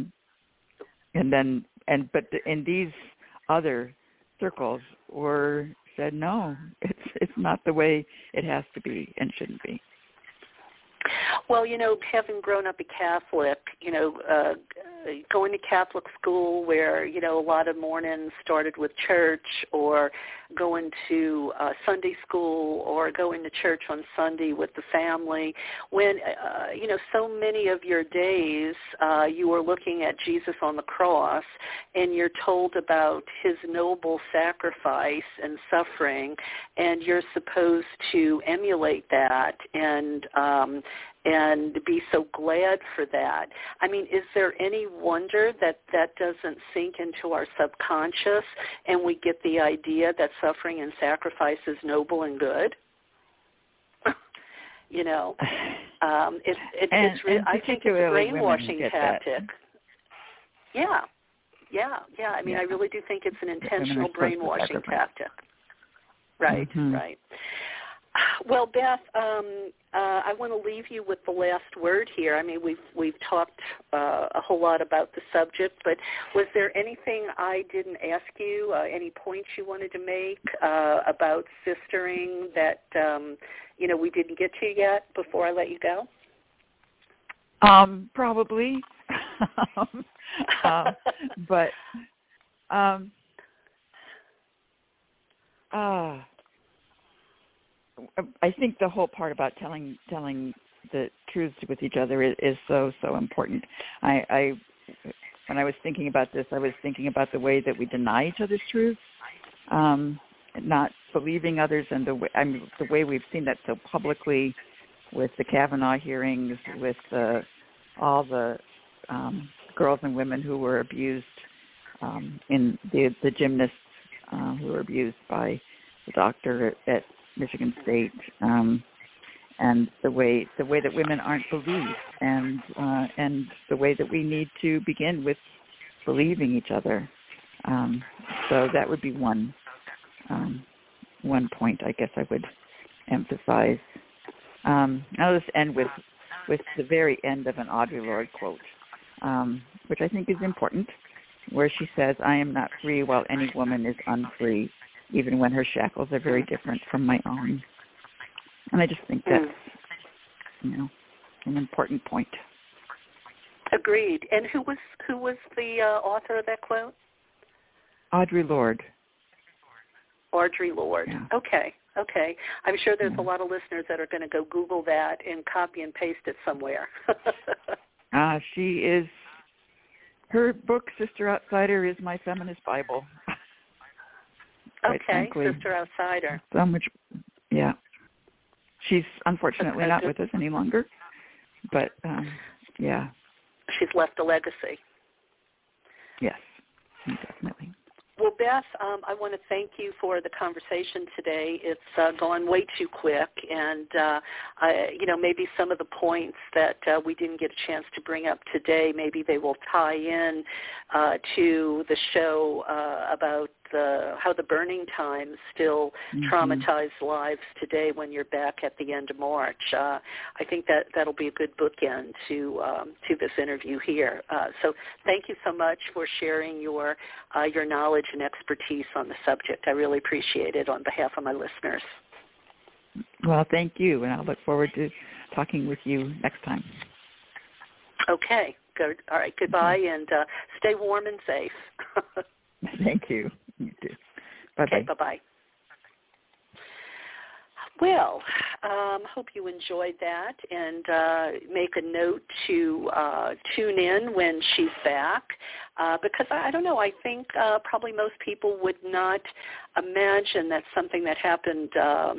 C: but in these other circles were said, no, it's not the way it has to be and shouldn't be.
B: Well, having grown up a Catholic, going to Catholic school where, a lot of mornings started with church, or going to Sunday school, or going to church on Sunday with the family, when, so many of your days you are looking at Jesus on the cross, and you're told about his noble sacrifice and suffering, and you're supposed to emulate that and be so glad for that. I mean, is there any wonder that that doesn't sink into our subconscious and we get the idea that suffering and sacrifice is noble and good? It's really, I think it's a brainwashing tactic. That. Yeah. I mean, I really do think it's an intentional brainwashing tactic. Right, mm-hmm. Right. Well, Beth, I want to leave you with the last word here. I mean, we've talked a whole lot about the subject, but was there anything I didn't ask you, any points you wanted to make about sistering that, we didn't get to yet before I let you go?
C: Probably. But I think the whole part about telling the truths with each other is so important. I when I was thinking about this, I was thinking about the way that we deny each other's truth, not believing others, and the way we've seen that so publicly with the Kavanaugh hearings, with all the girls and women who were abused, in the gymnasts who were abused by the doctor at Michigan State, and the way that women aren't believed, and the way that we need to begin with believing each other. So that would be one point I guess I would emphasize. I'll just end with the very end of an Audre Lorde quote, which I think is important, where she says, "I am not free while any woman is unfree, even when her shackles are very different from my own." And I just think that's, an important point.
B: Agreed. And who was the author of that quote?
C: Audre Lorde.
B: Audre Lorde. Yeah. Okay. I'm sure there's a lot of listeners that are going to go Google that and copy and paste it somewhere.
C: She is. Her book, Sister Outsider, is my feminist Bible.
B: Okay, frankly, Sister Outsider.
C: So much, yeah. She's unfortunately not with us any longer, but yeah.
B: She's left a legacy.
C: Yes, definitely.
B: Well, Beth, I want to thank you for the conversation today. It's gone way too quick, and maybe some of the points that we didn't get a chance to bring up today, maybe they will tie in to the show about how the burning times still traumatize lives today when you're back at the end of March. I think that'll be a good bookend to this interview here. So thank you so much for sharing your knowledge and expertise on the subject. I really appreciate it on behalf of my listeners.
C: Well, thank you, and I look forward to talking with you next time.
B: Okay, good. All right, goodbye, and stay warm and safe.
C: Thank you. You too. Bye-bye.
B: Okay, bye-bye. Well, hope you enjoyed that, and make a note to tune in when she's back, because I don't know, I think probably most people would not imagine that something that happened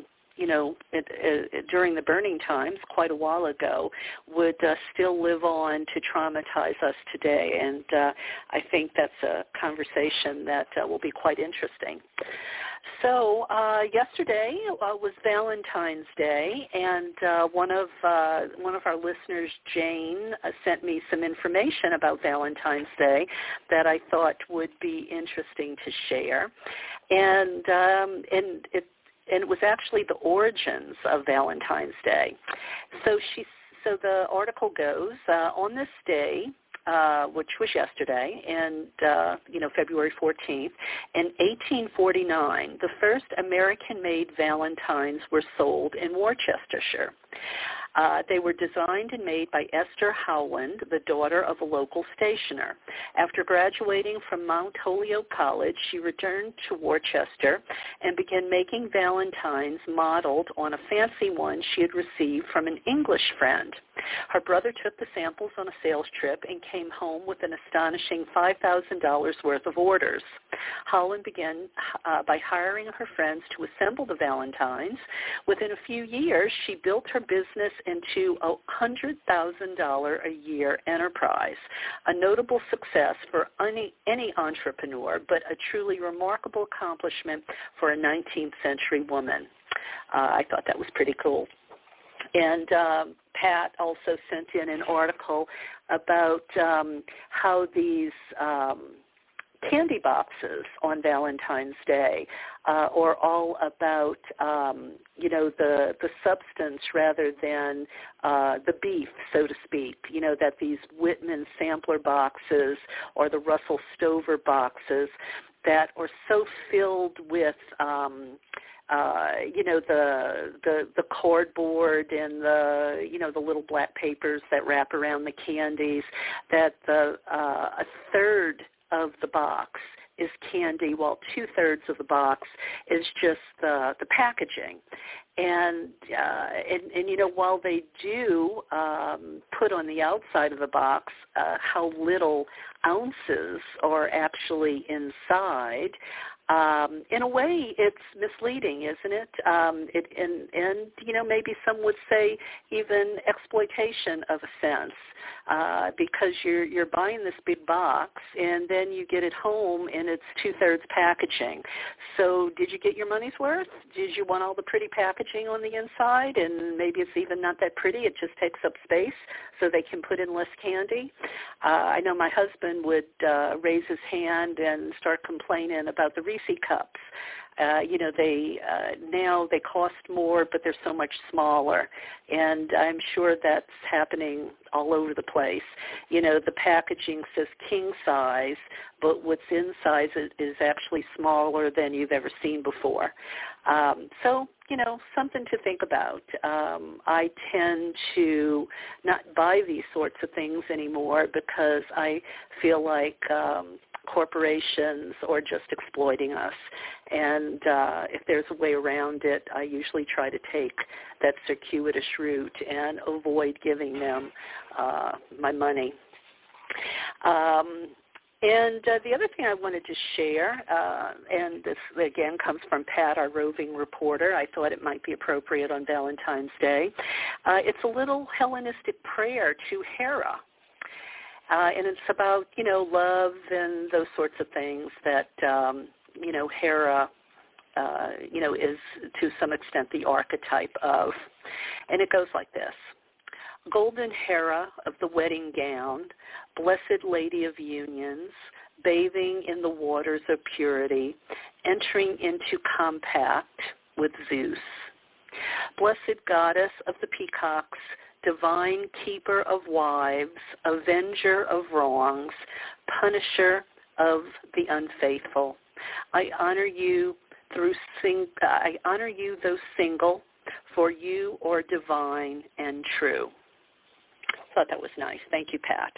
B: during the burning times quite a while ago would still live on to traumatize us today. And I think that's a conversation that will be quite interesting. So yesterday was Valentine's Day, and one of our listeners, Jane, sent me some information about Valentine's Day that I thought would be interesting to share, and it was actually the origins of Valentine's Day. So the article goes, on this day, which was yesterday, and February 14th, in 1849, the first American-made Valentines were sold in Worcestershire. They were designed and made by Esther Howland, the daughter of a local stationer. After graduating from Mount Holyoke College, she returned to Worcester and began making valentines modeled on a fancy one she had received from an English friend. Her brother took the samples on a sales trip and came home with an astonishing $5,000 worth of orders. Howland began by hiring her friends to assemble the valentines. Within a few years, she built her business into a $100,000 a year enterprise, a notable success for any entrepreneur, but a truly remarkable accomplishment for a 19th century woman. I thought that was pretty cool. And Pat also sent in an article about how these candy boxes on Valentine's Day are all about, the substance rather than the beef, so to speak, that these Whitman sampler boxes or the Russell Stover boxes that are so filled with the cardboard and the little black papers that wrap around the candies, that a third of the box is candy, while 2/3 of the box is just the packaging. And while they do put on the outside of the box how little ounces are actually inside, in a way, it's misleading, isn't it? And maybe some would say even exploitation of a sense, because you're buying this big box and then you get it home and it's 2/3 packaging. So did you get your money's worth? Did you want all the pretty packaging on the inside? And maybe it's even not that pretty. It just takes up space so they can put in less candy. I know my husband would raise his hand and start complaining about the Reese cups. Now they cost more, but they're so much smaller, and I'm sure that's happening all over the place. The packaging says king size, but what's inside is actually smaller than you've ever seen before. So, something to think about. I tend to not buy these sorts of things anymore because I feel like corporations are just exploiting us. And if there's a way around it, I usually try to take that circuitous route and avoid giving them my money. And the other thing I wanted to share, and this again comes from Pat, our roving reporter. I thought it might be appropriate on Valentine's Day. It's a little Hellenistic prayer to Hera. And it's about, love and those sorts of things that, Hera, is to some extent the archetype of. And it goes like this. Golden Hera of the wedding gown, blessed lady of unions, bathing in the waters of purity, entering into compact with Zeus. Blessed goddess of the peacocks, divine keeper of wives, avenger of wrongs, punisher of the unfaithful. I honor you though single, for you are divine and true. Thought that was nice. Thank you, Pat.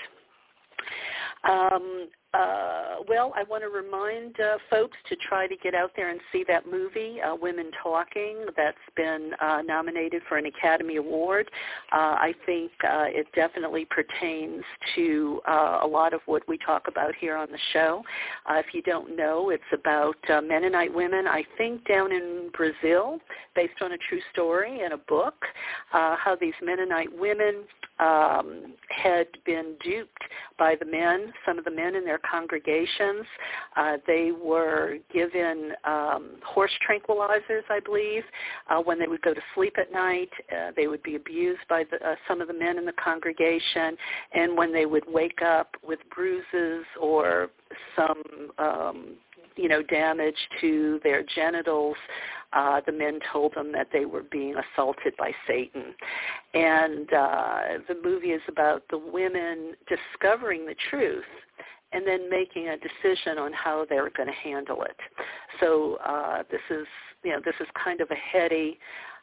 B: Well, I want to remind folks to try to get out there and see that movie, Women Talking, that's been nominated for an Academy Award. I think it definitely pertains to a lot of what we talk about here on the show. If you don't know, it's about Mennonite women, I think down in Brazil, based on a true story in a book, how these Mennonite women had been duped by the men, some of the men in their congregations. They were given horse tranquilizers, I believe. When they would go to sleep at night, they would be abused by some of the men in the congregation. And when they would wake up with bruises or some damage to their genitals, the men told them that they were being assaulted by Satan. And the movie is about the women discovering the truth and then making a decision on how they're going to handle it. So this is kind of a heady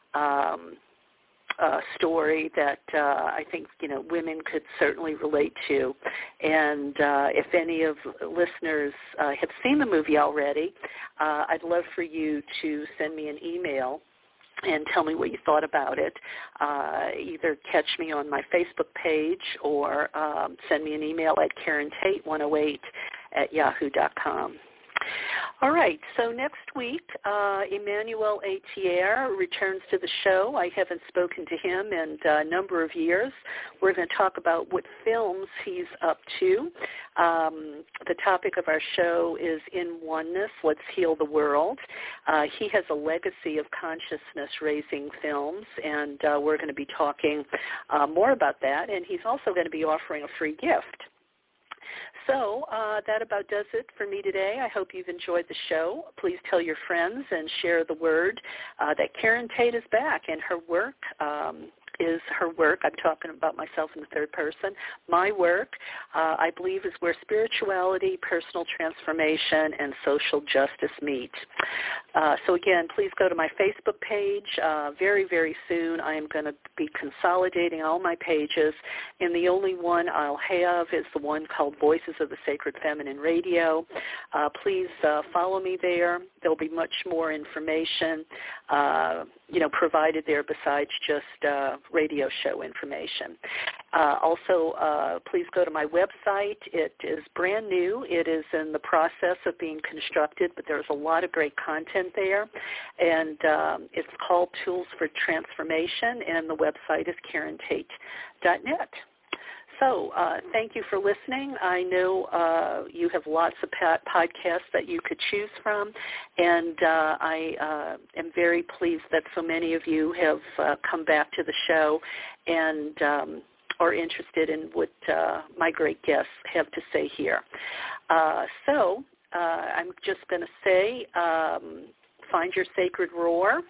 B: story that I think women could certainly relate to. And if any of listeners have seen the movie already, I'd love for you to send me an email and tell me what you thought about it. Either catch me on my Facebook page or send me an email at KarenTate108@yahoo.com. All right, so next week, Emmanuel Etier returns to the show. I haven't spoken to him in a number of years. We're going to talk about what films he's up to. The topic of our show is In Oneness, Let's Heal the World. He has a legacy of consciousness-raising films, and we're going to be talking more about that, and he's also going to be offering a free gift. So that about does it for me today. I hope you've enjoyed the show. Please tell your friends and share the word that Karen Tate is back, and her work is her work. I'm talking about myself in the third person. My work, I believe, is where spirituality, personal transformation, and social justice meet. So again, please go to my Facebook page. Very, very soon I am going to be consolidating all my pages, and the only one I'll have is the one called Voices of the Sacred Feminine Radio. Please follow me there. There'll be much more information, provided there besides just radio show information. Also, please go to my website. It is brand new. It is in the process of being constructed, but there's a lot of great content there. And it's called Tools for Transformation, and the website is KarenTate.net. So thank you for listening. I know you have lots of podcasts that you could choose from, and I am very pleased that so many of you have come back to the show and are interested in what my great guests have to say here. So I'm just going to say, find your sacred roar.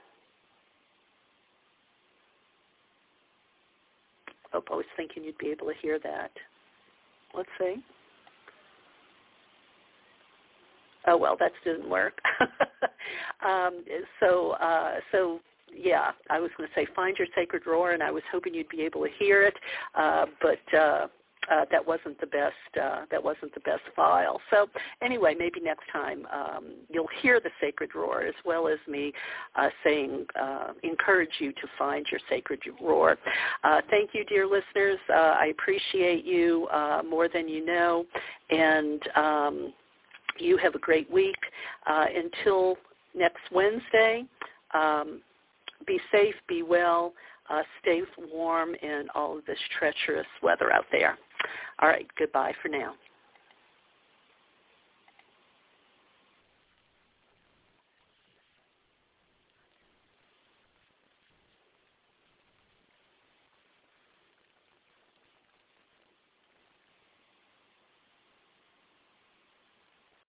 B: Oh, I was thinking you'd be able to hear that. Let's see. Oh, well, that didn't work. Yeah, I was going to say find your sacred roar, and I was hoping you'd be able to hear it, but that wasn't the best file. So anyway, maybe next time you'll hear the sacred roar as well as me saying, encourage you to find your sacred roar. Thank you, dear listeners. I appreciate you more than you know, and you have a great week. Until next Wednesday, be safe, be well, stay warm in all of this treacherous weather out there. All right, goodbye for now.